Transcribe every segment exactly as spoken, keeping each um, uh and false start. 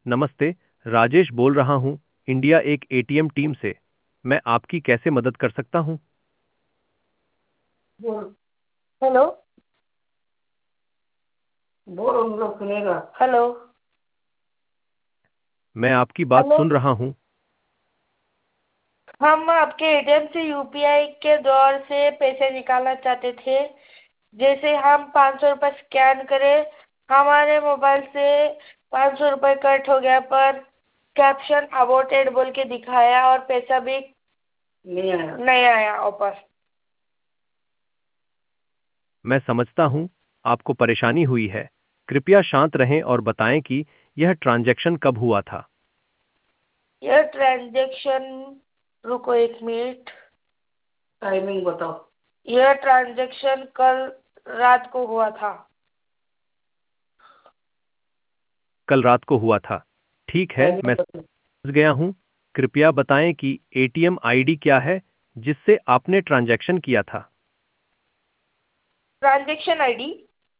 नमस्ते, राजेश बोल रहा हूँ, इंडिया एक एटीएम टीम से। मैं आपकी कैसे मदद कर सकता हूँ? बोल। हेलो। बोल, उन लोग सुनेगा। हेलो। मैं आपकी बात हेलो। सुन रहा हूँ। हम आपके एटीएम से यूपीआई के द्वार से पैसे निकालना चाहते थे। जैसे हम पाँच सौ रुपये स्कैन करें, हमारे मोबाइल से पाँच सौ रुपये कट हो गया, पर कैप्शन अबॉर्टेड बोल के दिखाया और पैसा भी नहीं आया नहीं आया वापस। मैं समझता हूँ, आपको परेशानी हुई है। कृपया शांत रहें और बताएं कि यह ट्रांजैक्शन कब हुआ था। यह ट्रांजैक्शन, रुको एक मिनट, टाइमिंग बताओ। यह ट्रांजैक्शन कल रात को हुआ था। कल रात को हुआ था। ठीक है, मैं टाइमिंग बताओ। समझ गया हूँ। कृपया बताएं कि एटीएम आईडी क्या है जिससे आपने ट्रांजैक्शन किया था। ट्रांजैक्शन आईडी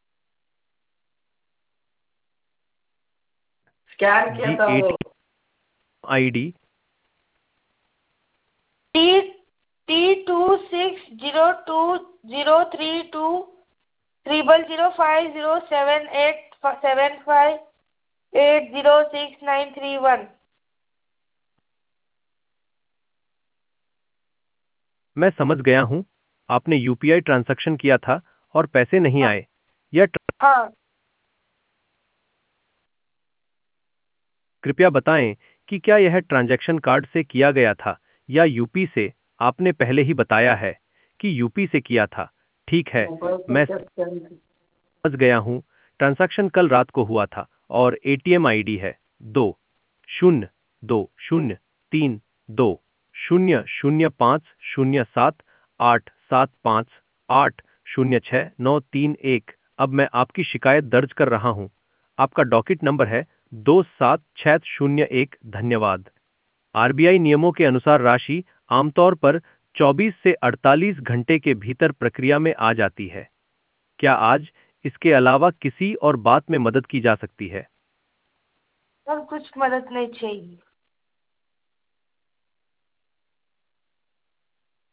स्कैन किया जी, था वो। ATM ID T T two six zero two zero three two triple zero five zero seven eight seven five eight zero six nine three one. मैं समझ गया हूँ। आपने यूपीआई ट्रांजैक्शन किया था और पैसे नहीं हाँ। आए। यह ट्र- हाँ। कृपया बताएं कि क्या यह ट्रांजैक्शन कार्ड से किया गया था या यूपी से। आपने पहले ही बताया है कि यूपी से किया था। ठीक है, मोबाइल से मैं क्या स्कैन किया? समझ गया हूँ। ट्रांजैक्शन कल रात को हुआ था और एटीएम आईडी है दो शून्य दो शून्य तीन दो शून्य शून्य पाँच शून्य सात आठ सात पाँच आठ शून्य छः नौ तीन एक। अब मैं आपकी शिकायत दर्ज कर रहा हूँ। आपका डॉकेट नंबर है दो सात छः शून्य एक। धन्यवाद। आरबीआई नियमों के अनुसार राशि आमतौर पर चौबीस से अड़तालीस घंटे के भीतर प्रक्रिया में आ जाती है। क्या आज इसके अलावा किसी और बात में मदद की जा सकती है? सर कुछ मदद नहीं चाहिए।